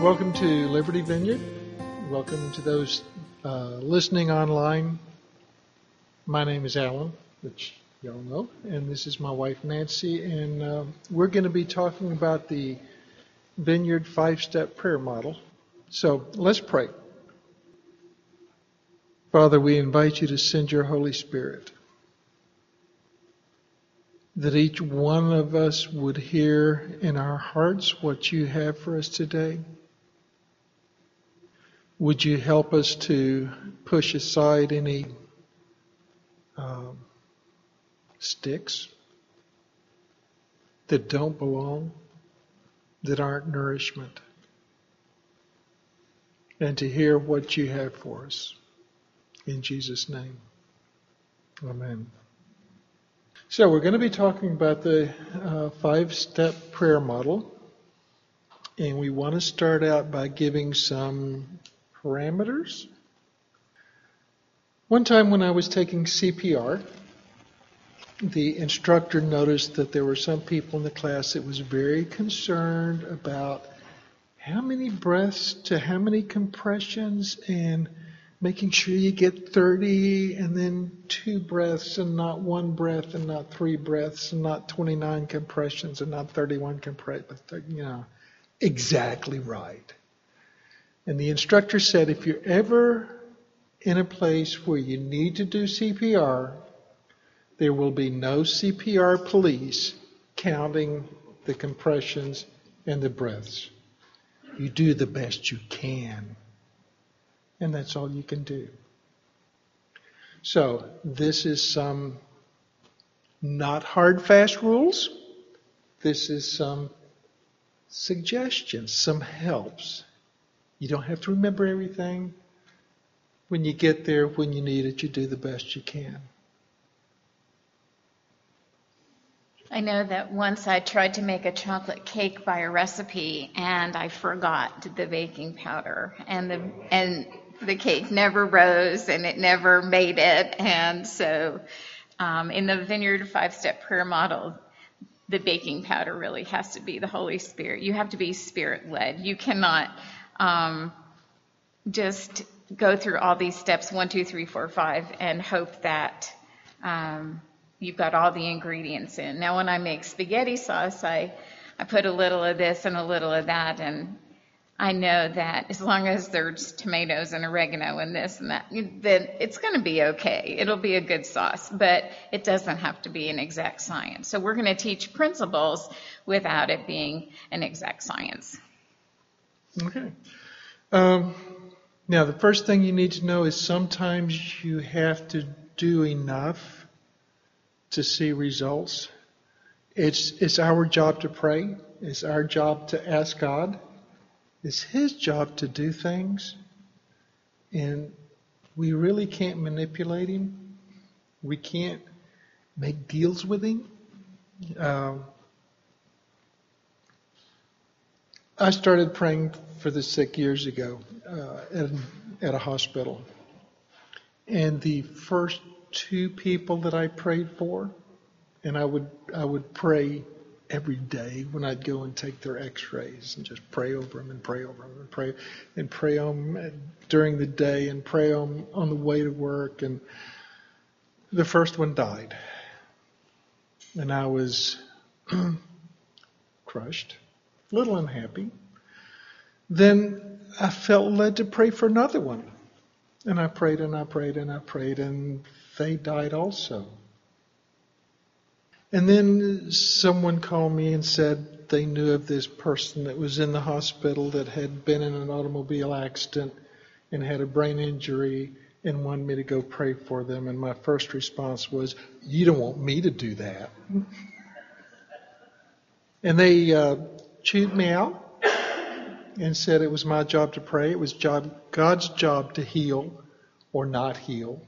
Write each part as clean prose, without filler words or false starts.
Welcome to Liberty Vineyard. Welcome to those listening online. My name is Alan, which y'all know, and this is my wife Nancy, and we're going to be talking about the Vineyard 5-step prayer model. So let's pray. Father, we invite you to send your Holy Spirit, that each one of us would hear in our hearts what you have for us today. Would you help us to push aside any sticks that don't belong, that aren't nourishment, and to hear what you have for us. In Jesus' name, amen. So we're going to be talking about the 5-step prayer model, and we want to start out by giving some parameters. One time when I was taking CPR, the instructor noticed that there were some people in the class that was very concerned about how many breaths to how many compressions, and making sure you get 30 and then 2 breaths and not 1 breath and not 3 breaths and not 29 compressions and not 31 compressions, but exactly right. And the instructor said, if you're ever in a place where you need to do CPR, there will be no CPR police counting the compressions and the breaths. You do the best you can. And that's all you can do. So this is some not hard, fast rules. This is some suggestions, some helps. You don't have to remember everything. When you get there, when you need it, you do the best you can. I know that once I tried to make a chocolate cake by a recipe and I forgot the baking powder, and the cake never rose and it never made it. And so in the Vineyard 5-step prayer model, the baking powder really has to be the Holy Spirit. You have to be Spirit-led. You cannot just go through all these steps, 1, 2, 3, 4, 5, and hope that you've got all the ingredients in. Now, when I make spaghetti sauce, I put a little of this and a little of that, and I know that as long as there's tomatoes and oregano and this and that, then it's going to be okay. It'll be a good sauce, but it doesn't have to be an exact science. So we're going to teach principles without it being an exact science. Okay. Now, the first thing you need to know is sometimes you have to do enough to see results. It's our job to pray. It's our job to ask God. It's His job to do things. And we really can't manipulate Him. We can't make deals with Him. I started praying for the sick years ago at a hospital. And the first 2 people that I prayed for, and I would pray every day when I'd go and take their x-rays and just pray over them and pray over them and pray on them during the day and pray on the way to work. And the first one died. And I was crushed, a little unhappy. Then I felt led to pray for another one. And I prayed and I prayed and I prayed, and they died also. And then someone called me and said they knew of this person that was in the hospital that had been in an automobile accident and had a brain injury and wanted me to go pray for them. And my first response was, you don't want me to do that. And they chewed me out and said it was my job to pray. It was God's job to heal or not heal.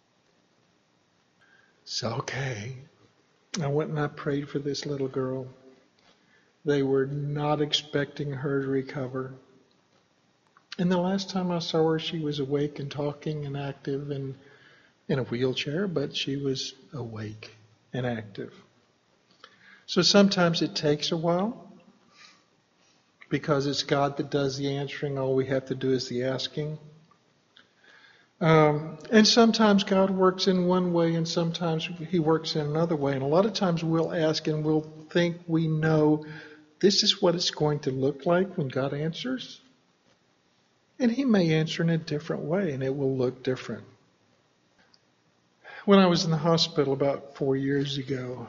So, okay. I went and I prayed for this little girl. They were not expecting her to recover. And the last time I saw her, she was awake and talking and active and in a wheelchair, but she was awake and active. So sometimes it takes a while. because it's God that does the answering. All we have to do is the asking. And sometimes God works in one way and sometimes he works in another way. And a lot of times we'll ask and we'll think we know this is what it's going to look like when God answers. And he may answer in a different way and it will look different. When I was in the hospital about 4 years ago,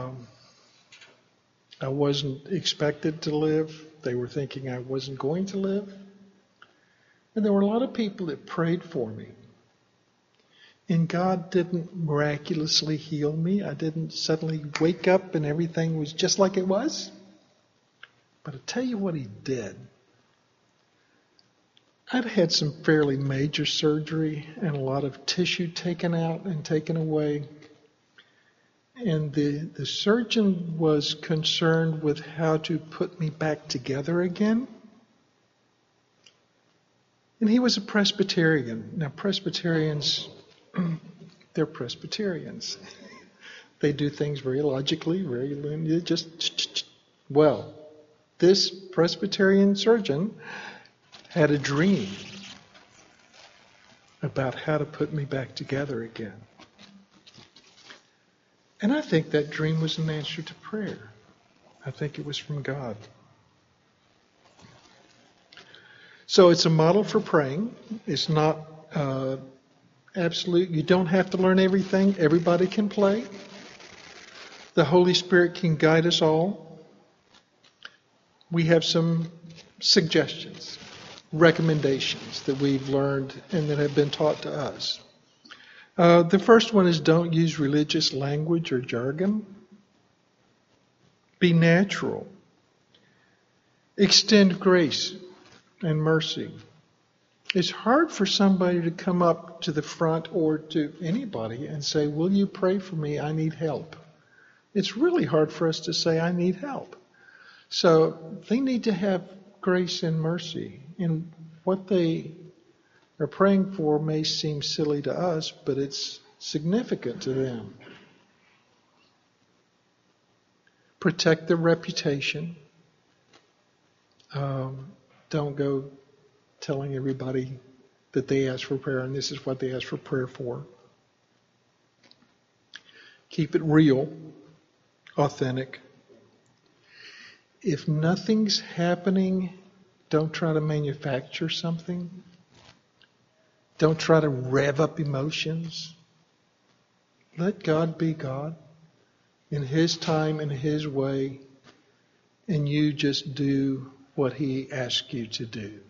I wasn't expected to live. They were thinking I wasn't going to live. And there were a lot of people that prayed for me. And God didn't miraculously heal me. I didn't suddenly wake up and everything was just like it was. But I'll tell you what he did. I'd had some fairly major surgery and a lot of tissue taken out and taken away. And the surgeon was concerned with how to put me back together again. And he was a Presbyterian. Now, Presbyterians, they're Presbyterians. They do things very logically, very just, well, this Presbyterian surgeon had a dream about how to put me back together again. And I think that dream was an answer to prayer. I think it was from God. So it's a model for praying. It's not absolute. You don't have to learn everything. Everybody can pray. The Holy Spirit can guide us all. We have some suggestions, recommendations that we've learned and that have been taught to us. The first one is don't use religious language or jargon. Be natural. Extend grace and mercy. It's hard for somebody to come up to the front or to anybody and say, will you pray for me? I need help. It's really hard for us to say, I need help. So they need to have grace and mercy. And what they are praying for may seem silly to us, but it's significant to them. Protect their reputation. Don't go telling everybody that they asked for prayer and this is what they asked for prayer for. Keep it real, authentic. If nothing's happening, don't try to manufacture something. Don't try to rev up emotions. Let God be God in His time and His way, and you just do what He asks you to do.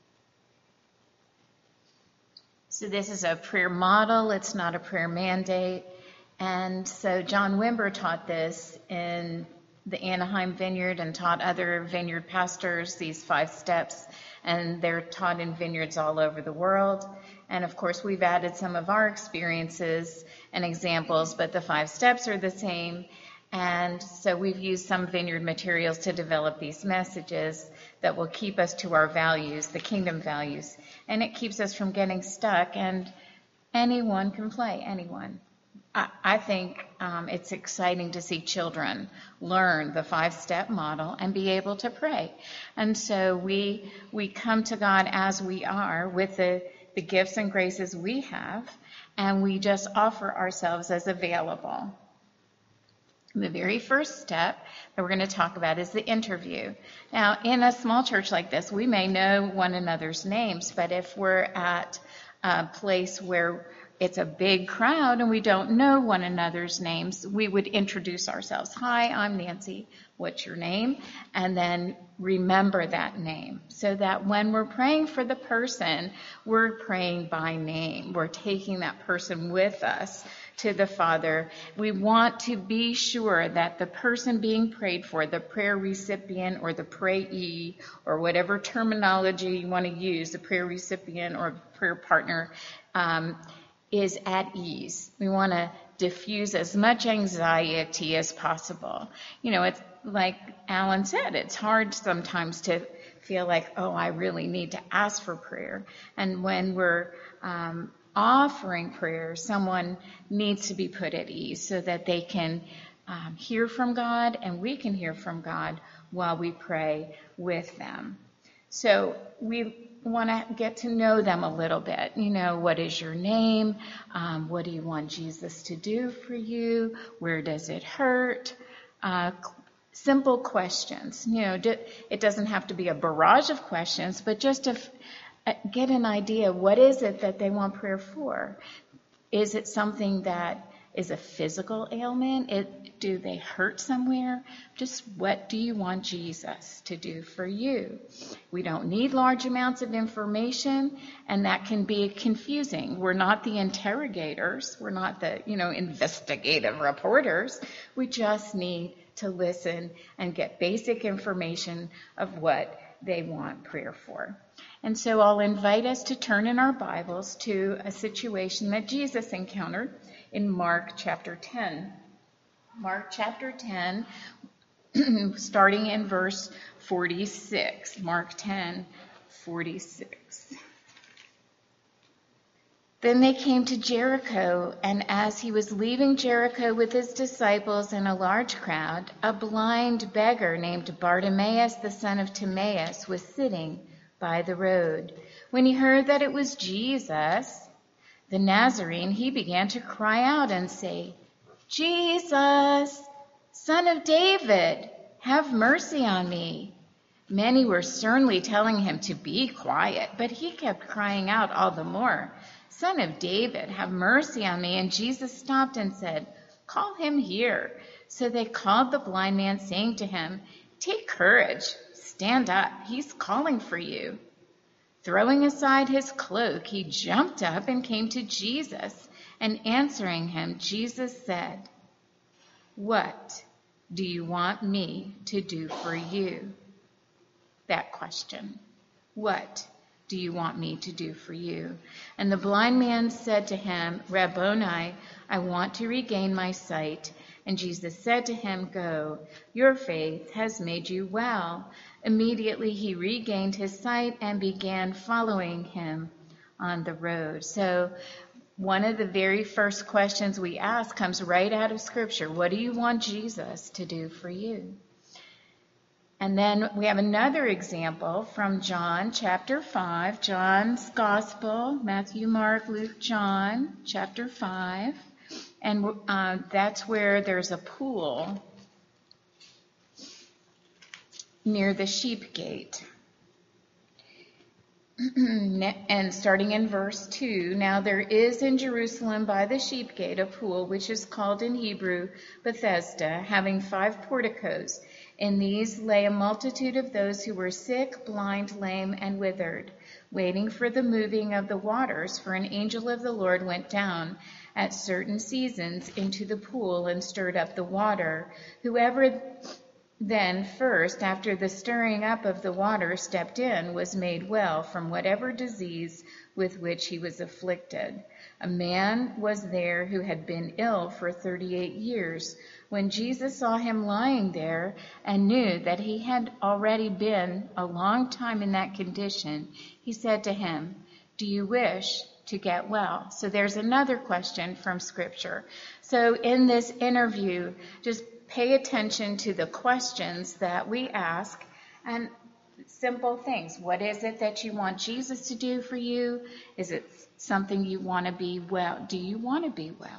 So this is a prayer model. It's not a prayer mandate. And so John Wimber taught this in the Anaheim Vineyard and taught other vineyard pastors these 5 steps. And they're taught in vineyards all over the world. And of course, we've added some of our experiences and examples, but the 5 steps are the same. And so we've used some vineyard materials to develop these messages that will keep us to our values, the kingdom values. And it keeps us from getting stuck. And anyone can play, anyone. I think it's exciting to see children learn the 5-step model and be able to pray. And so we come to God as we are with the gifts and graces we have, and we just offer ourselves as available. The very first step that we're going to talk about is the interview. Now, in a small church like this, we may know one another's names, but if we're at a place where it's a big crowd and we don't know one another's names, we would introduce ourselves. Hi, I'm Nancy. What's your name? And then remember that name so that when we're praying for the person, we're praying by name. We're taking that person with us to the Father. We want to be sure that the person being prayed for, the prayer recipient or the prayee, or whatever terminology you want to use, the prayer recipient or prayer partner, is at ease. We want to diffuse as much anxiety as possible. You know, it's like Alan said, it's hard sometimes to feel like, oh, I really need to ask for prayer. And when we're offering prayer, someone needs to be put at ease so that they can hear from God, and we can hear from God while we pray with them. So we want to get to know them a little bit. What is your name? What do you want Jesus to do for you? Where does it hurt? Simple questions. It doesn't have to be a barrage of questions, but just to get an idea, what is it that they want prayer for? Is it something that is a physical ailment? Do they hurt somewhere? Just what do you want Jesus to do for you? We don't need large amounts of information, and that can be confusing. We're not the interrogators. We're not the, investigative reporters. We just need to listen and get basic information of what they want prayer for. And so I'll invite us to turn in our Bibles to a situation that Jesus encountered in Mark chapter 10. Mark chapter 10, starting in verse 46. Mark 10, 46. Then they came to Jericho, and as he was leaving Jericho with his disciples and a large crowd, a blind beggar named Bartimaeus, the son of Timaeus, was sitting by the road. When he heard that it was Jesus, the Nazarene, he began to cry out and say, "Jesus, Son of David, have mercy on me." Many were sternly telling him to be quiet, but he kept crying out all the more, "Son of David, have mercy on me." And Jesus stopped and said, "Call him here." So they called the blind man, saying to him, "Take courage, stand up, he's calling for you." Throwing aside his cloak, he jumped up and came to Jesus. And answering him, Jesus said, "What do you want me to do for you?" That question. What do you want me to do for you? And the blind man said to him, "Rabboni, I want to regain my sight." And Jesus said to him, "Go, your faith has made you well." Immediately he regained his sight and began following him on the road. So one of the very first questions we ask comes right out of Scripture. What do you want Jesus to do for you? And then we have another example from John chapter 5, John's Gospel, Matthew, Mark, Luke, John, chapter 5. And that's where there's a pool near the sheep gate. And starting in verse 2, "Now there is in Jerusalem by the sheep gate a pool, which is called in Hebrew Bethesda, having 5 porticos. In these lay a multitude of those who were sick, blind, lame, and withered, waiting for the moving of the waters. For an angel of the Lord went down at certain seasons into the pool and stirred up the water. Whoever then first, after the stirring up of the water, stepped in, was made well from whatever disease with which he was afflicted. A man was there who had been ill for 38 years. When Jesus saw him lying there and knew that he had already been a long time in that condition, he said to him, 'Do you wish to get well?'" So there's another question from Scripture. So in this interview, just pay attention to the questions that we ask and simple things. What is it that you want Jesus to do for you? Is it something you want to be well? Do you want to be well?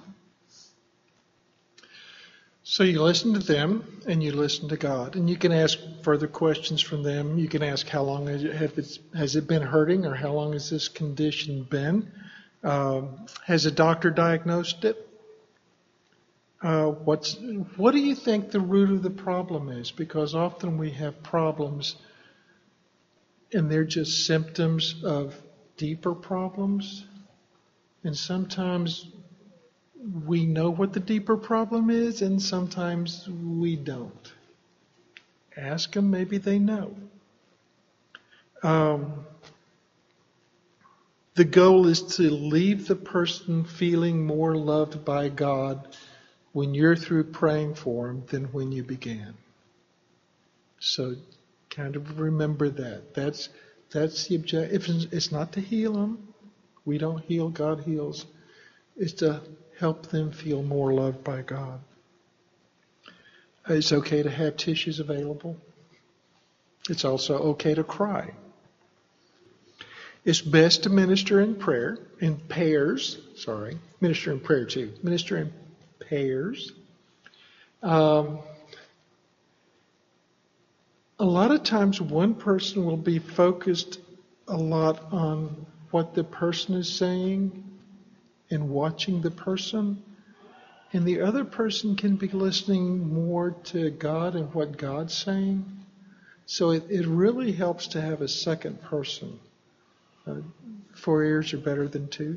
So you listen to them and you listen to God, and you can ask further questions from them. You can ask, how long has it been hurting, or how long has this condition been? Has a doctor diagnosed it? What do you think the root of the problem is? Because often we have problems and they're just symptoms of deeper problems. And sometimes we know what the deeper problem is, and sometimes we don't. Ask them, maybe they know. The goal is to leave the person feeling more loved by God when you're through praying for them than when you began. So kind of remember that. That's the objective. It's not to heal them. We don't heal, God heals. It's to help them feel more loved by God. It's okay to have tissues available. It's also okay to cry. It's best to minister in prayer, in pairs. Minister in prayer too. Minister in pairs. A lot of times one person will be focused a lot on what the person is saying and watching the person. And the other person can be listening more to God and what God's saying. So it really helps to have a second person. 4 ears are better than 2.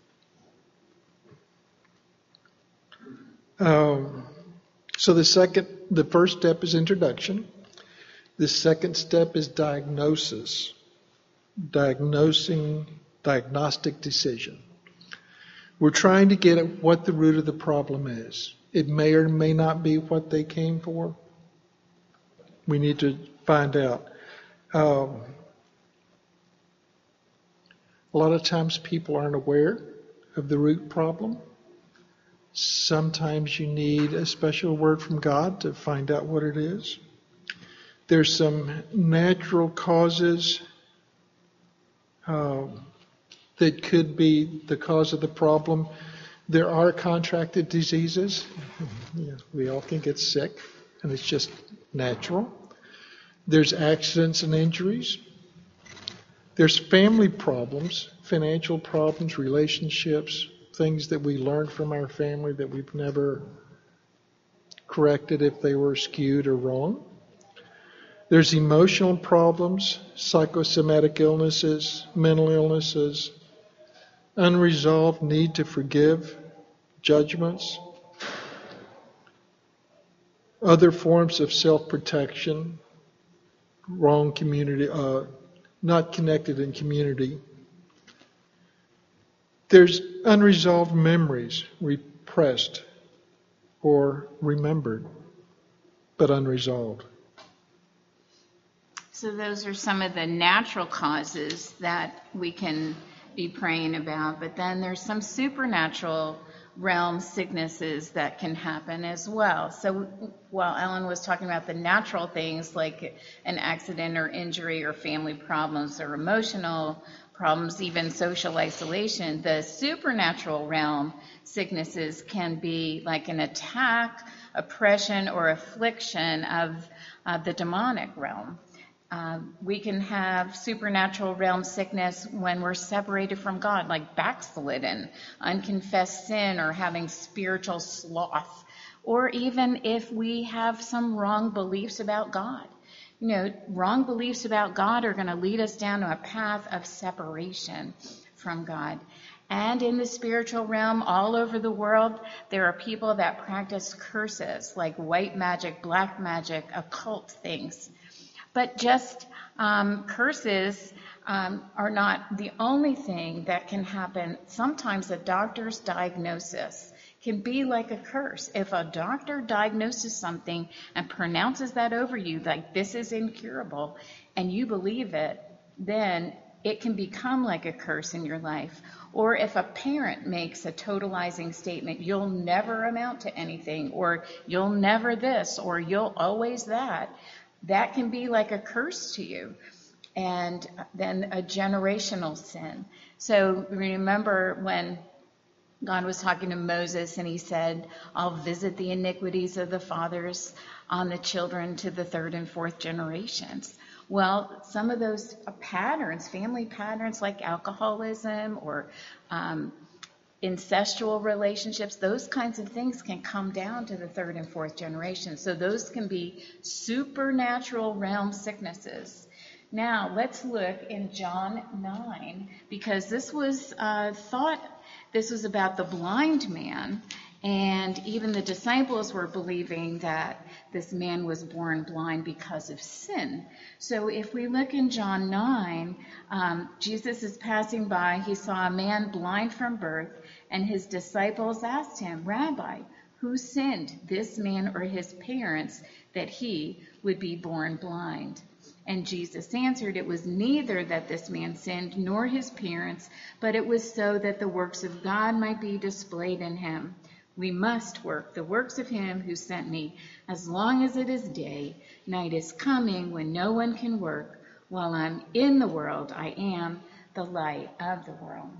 So the first step is introduction. The second step is diagnosis. Diagnostic decision. We're trying to get at what the root of the problem is. It may or may not be what they came for. We need to find out. A lot of times people aren't aware of the root problem. Sometimes you need a special word from God to find out what it is. There's some natural causes that could be the cause of the problem. There are contracted diseases. We all can get sick, and it's just natural. There's accidents and injuries. There's family problems, financial problems, relationships, things that we learned from our family that we've never corrected if they were skewed or wrong. There's emotional problems, psychosomatic illnesses, mental illnesses, unresolved need to forgive, judgments, other forms of self-protection, wrong community, not connected in community. There's unresolved memories, repressed or remembered, but unresolved. So those are some of the natural causes that we can be praying about. But then there's some supernatural realm sicknesses that can happen as well. So while Ellen was talking about the natural things like an accident or injury or family problems or emotional problems, even social isolation, the supernatural realm sicknesses can be like an attack, oppression, or affliction of the demonic realm. We can have supernatural realm sickness when we're separated from God, like backslidden, unconfessed sin, or having spiritual sloth, or even if we have some wrong beliefs about God. Wrong beliefs about God are going to lead us down to a path of separation from God. And in the spiritual realm, all over the world, there are people that practice curses, like white magic, black magic, occult things. But just curses are not the only thing that can happen. Sometimes a doctor's diagnosis can be like a curse. If a doctor diagnoses something and pronounces that over you, like this is incurable, and you believe it, then it can become like a curse in your life. Or if a parent makes a totalizing statement, you'll never amount to anything, or you'll never this, or you'll always that, that can be like a curse to you. And then a generational sin. So remember when God was talking to Moses and he said, I'll visit the iniquities of the fathers on the children to the 3rd and 4th generations. Well, some of those patterns, family patterns like alcoholism or incestual relationships, those kinds of things can come down to the 3rd and 4th generation. So those can be supernatural realm sicknesses. Now, let's look in John 9, because this was this was about the blind man, and even the disciples were believing that this man was born blind because of sin. So if we look in John 9, Jesus is passing by. He saw a man blind from birth, and his disciples asked him, Rabbi, who sinned, this man or his parents, that he would be born blind? And Jesus answered, it was neither that this man sinned nor his parents, but it was so that the works of God might be displayed in him. We must work the works of him who sent me as long as it is day. Night is coming when no one can work. While I'm in the world, I am the light of the world.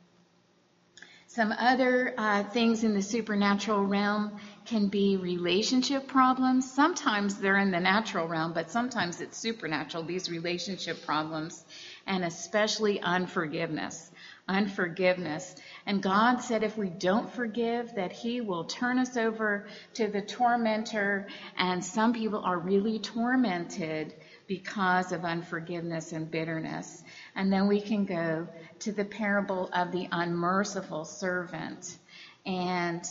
Some other things in the supernatural realm can be relationship problems. Sometimes they're in the natural realm, but sometimes it's supernatural, these relationship problems, and especially unforgiveness. Unforgiveness. And God said if we don't forgive, that he will turn us over to the tormentor, and some people are really tormented because of unforgiveness and bitterness. And then we can go to the parable of the unmerciful servant. And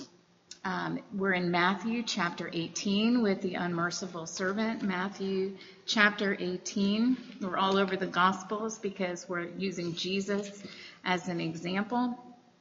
we're in Matthew chapter 18 with the unmerciful servant. Matthew chapter 18. We're all over the Gospels because we're using Jesus as an example.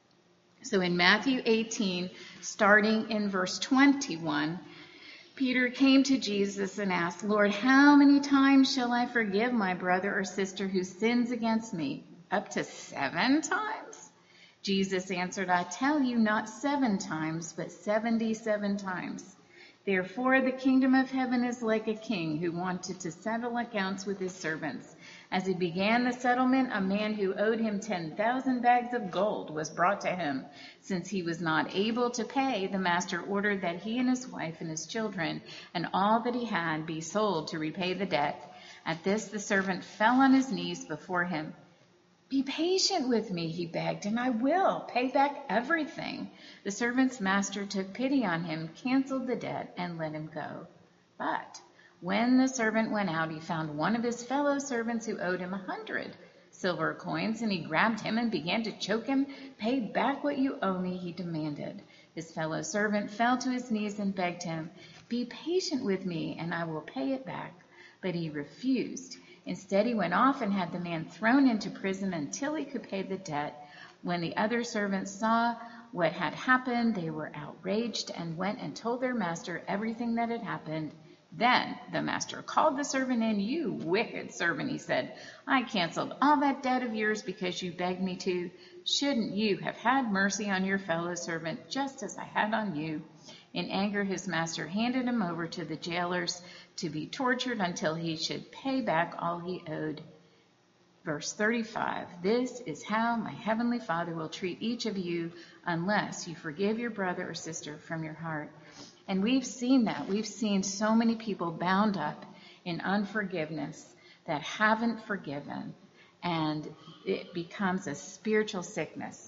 So in Matthew 18, starting in verse 21, Peter came to Jesus and asked, Lord, how many times shall I forgive my brother or sister who sins against me? Up to 7 times? Jesus answered, I tell you, not 7 times, but 77 times. Therefore, the kingdom of heaven is like a king who wanted to settle accounts with his servants. As he began the settlement, a man who owed him 10,000 bags of gold was brought to him. Since he was not able to pay, the master ordered that he and his wife and his children and all that he had be sold to repay the debt. At this, the servant fell on his knees before him. Be patient with me, he begged, and I will pay back everything. The servant's master took pity on him, canceled the debt, and let him go. But when the servant went out, he found one of his fellow servants who owed him 100 silver coins, and he grabbed him and began to choke him. Pay back what you owe me, he demanded. His fellow servant fell to his knees and begged him, be patient with me, and I will pay it back. But he refused. Instead, he went off and had the man thrown into prison until he could pay the debt. When the other servants saw what had happened, they were outraged and went and told their master everything that had happened. Then the master called the servant in. You wicked servant, he said, I canceled all that debt of yours because you begged me to. Shouldn't you have had mercy on your fellow servant just as I had on you? In anger, his master handed him over to the jailers to be tortured until he should pay back all he owed. Verse 35, this is how my heavenly Father will treat each of you unless you forgive your brother or sister from your heart. And we've seen that. We've seen so many people bound up in unforgiveness that haven't forgiven, and it becomes a spiritual sickness.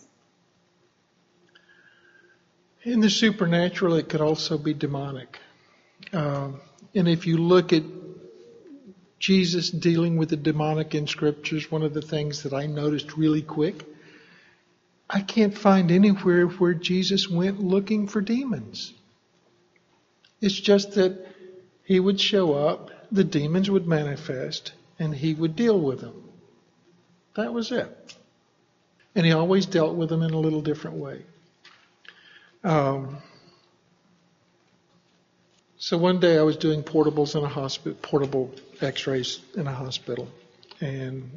In the supernatural, it could also be demonic. And if you look at Jesus dealing with the demonic in scriptures, one of the things that I noticed really quick, I can't find anywhere where Jesus went looking for demons. It's just that he would show up, the demons would manifest, and he would deal with them. That was it. And he always dealt with them in a little different way. So one day I was doing portables in a hospital, portable x-rays in a hospital. And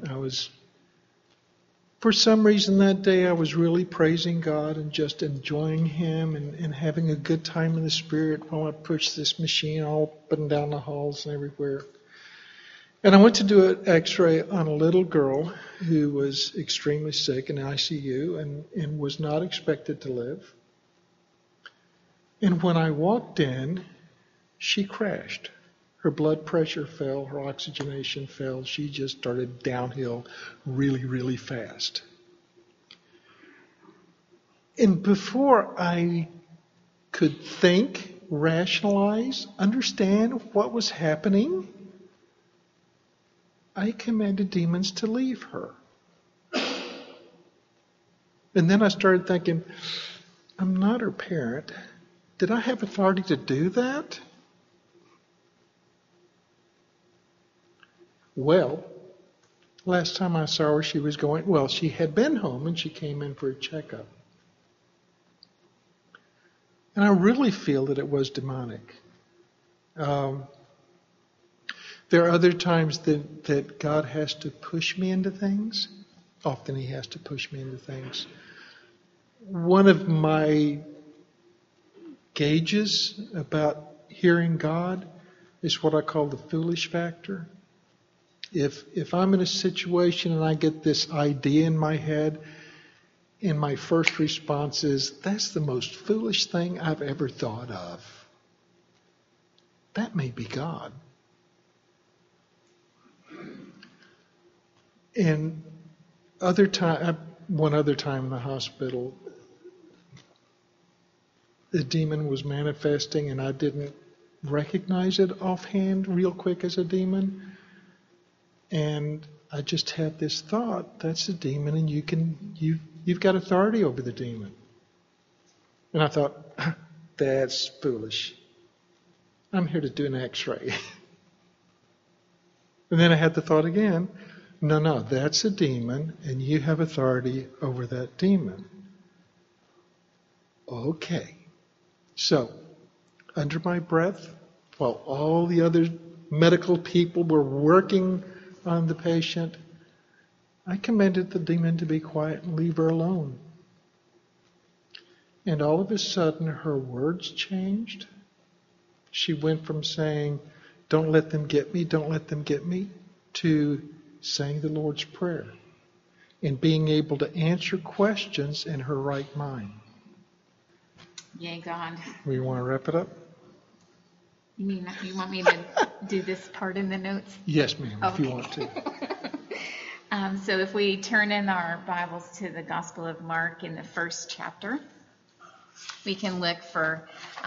for some reason that day, I was really praising God and just enjoying him and having a good time in the Spirit while I pushed this machine all up and down the halls and everywhere. And I went to do an x-ray on a little girl who was extremely sick in ICU and was not expected to live. And when I walked in, she crashed. Her blood pressure fell, her oxygenation fell. She just started downhill really, really fast. And before I could think, rationalize, understand what was happening, I commanded demons to leave her. And then I started thinking, I'm not her parent. Did I have authority to do that? Well, last time I saw her, she had been home and she came in for a checkup. And I really feel that it was demonic. There are other times that God has to push me into things. Often he has to push me into things. One of my gauges about hearing God is what I call the foolish factor. If I'm in a situation and I get this idea in my head, and my first response is, that's the most foolish thing I've ever thought of, that may be God. And one other time in the hospital, the demon was manifesting and I didn't recognize it offhand real quick as a demon. And I just had this thought, that's a demon and you've got authority over the demon. And I thought, that's foolish. I'm here to do an x-ray. And then I had the thought again, no, that's a demon and you have authority over that demon. Okay. So, under my breath, while all the other medical people were working on the patient, I commanded the demon to be quiet and leave her alone. And all of a sudden, her words changed. She went from saying, don't let them get me, to saying the Lord's Prayer and being able to answer questions in her right mind. Yay, God. We want to wrap it up? You want me to do this part in the notes? Yes, ma'am, Okay. if you want to. So if we turn in our Bibles to the Gospel of Mark in the first chapter, we can look for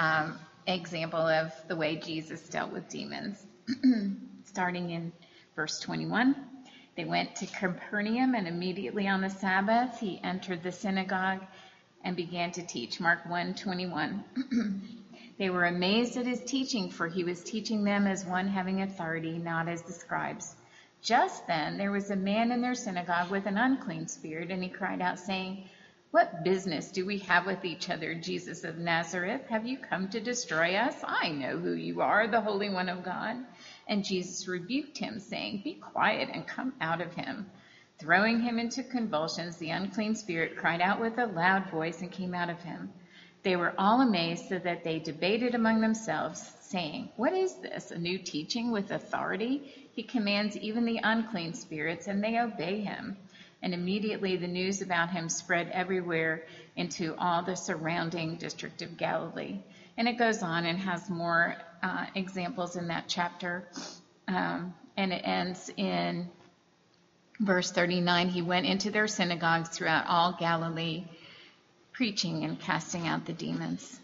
example of the way Jesus dealt with demons. Starting in verse 21, they went to Capernaum, and immediately on the Sabbath he entered the synagogue and began to teach. Mark 1:21. They were amazed at his teaching, for he was teaching them as one having authority, not as the scribes. Just then there was a man in their synagogue with an unclean spirit, and he cried out, saying, what business do we have with each other, Jesus of Nazareth? Have you come to destroy us? I know who you are, the Holy One of God. And Jesus rebuked him, saying, be quiet and come out of him. Throwing him into convulsions, the unclean spirit cried out with a loud voice and came out of him. They were all amazed, so that they debated among themselves, saying, what is this, a new teaching with authority? He commands even the unclean spirits, and they obey him. And immediately the news about him spread everywhere into all the surrounding district of Galilee. And it goes on and has more examples in that chapter. And it ends in verse 39. He went into their synagogues throughout all Galilee, preaching and casting out the demons.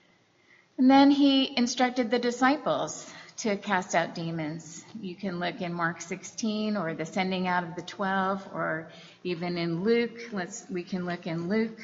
And then he instructed the disciples to cast out demons. You can look in Mark 16 or the sending out of the 12, or even in Luke. We can look in Luke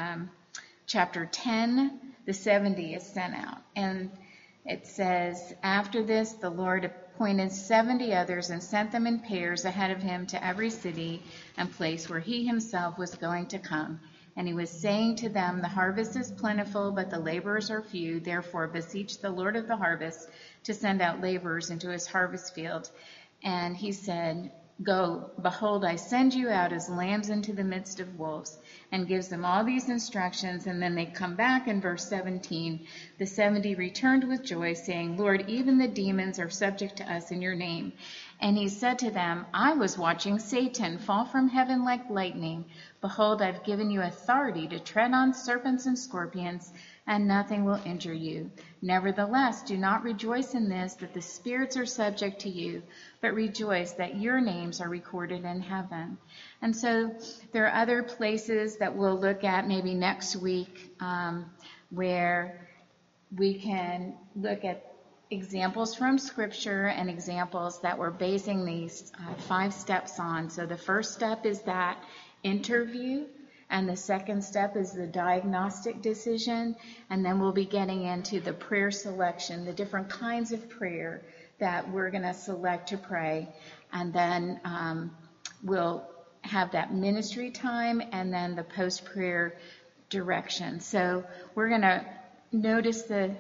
chapter 10. The 70 is sent out. And it says, after this, the Lord appointed 70 others and sent them in pairs ahead of him to every city and place where he himself was going to come. And he was saying to them, the harvest is plentiful, but the laborers are few. Therefore, beseech the Lord of the harvest to send out laborers into his harvest field. And he said, go, behold, I send you out as lambs into the midst of wolves, and gives them all these instructions. And then they come back in verse 17. The 70 returned with joy, saying, Lord, even the demons are subject to us in your name. And he said to them, I was watching Satan fall from heaven like lightning. Behold, I've given you authority to tread on serpents and scorpions, and nothing will injure you. Nevertheless, do not rejoice in this, that the spirits are subject to you, but rejoice that your names are recorded in heaven. And so there are other places that we'll look at maybe next week where we can look at examples from Scripture and examples that we're basing these 5 steps on. So the first step is that interview, and the second step is the diagnostic decision, and then we'll be getting into the prayer selection, the different kinds of prayer that we're going to select to pray, and then we'll have that ministry time and then the post-prayer direction. So we're going to notice the...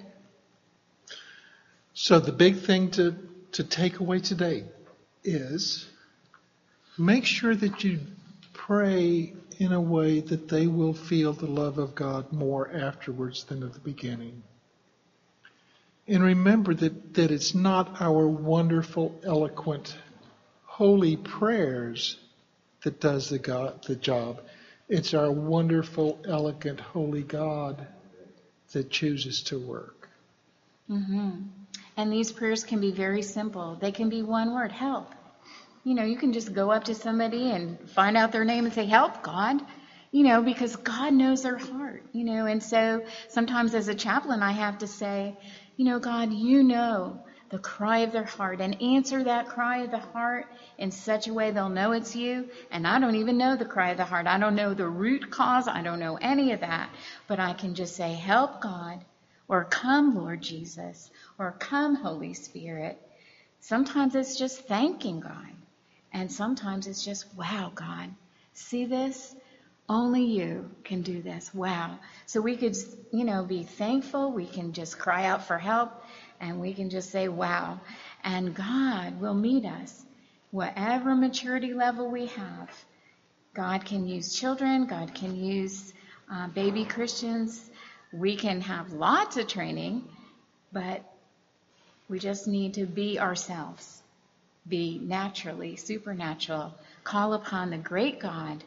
So the big thing to take away today is make sure that you pray in a way that they will feel the love of God more afterwards than at the beginning. And remember that it's not our wonderful, eloquent, holy prayers that does the job. It's our wonderful, elegant, holy God that chooses to work. Mm-hmm. And these prayers can be very simple. They can be one word, help. You can just go up to somebody and find out their name and say, help, God. Because God knows their heart, and so sometimes as a chaplain, I have to say, God, you know the cry of their heart, and answer that cry of the heart in such a way they'll know it's you. And I don't even know the cry of the heart. I don't know the root cause. I don't know any of that, but I can just say, help, God, or come, Lord Jesus, or come, Holy Spirit. Sometimes it's just thanking God, and sometimes it's just, wow, God, see this? Only you can do this. Wow. So we could, be thankful. We can just cry out for help, and we can just say, wow. And God will meet us. Whatever maturity level we have, God can use children. God can use baby Christians. We can have lots of training, but we just need to be ourselves. Be naturally, supernatural. Call upon the great God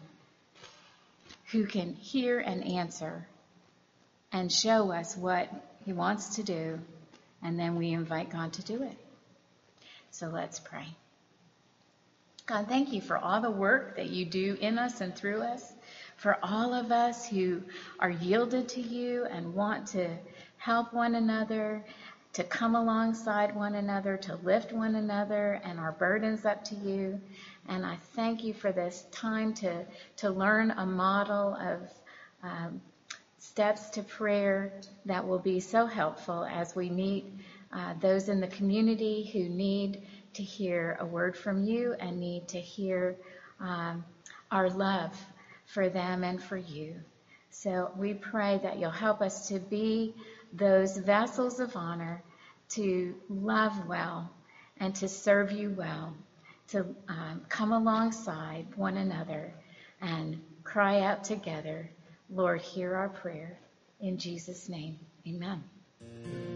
who can hear and answer and show us what he wants to do, and then we invite God to do it. So let's pray. God, thank you for all the work that you do in us and through us, for all of us who are yielded to you and want to help one another, to come alongside one another, to lift one another and our burdens up to you. And I thank you for this time to learn a model of steps to prayer that will be so helpful as we meet those in the community who need to hear a word from you and need to hear our love for them and for you. So we pray that you'll help us to be those vessels of honor, to love well and to serve you well, to come alongside one another and cry out together, Lord, hear our prayer. In Jesus' name, amen.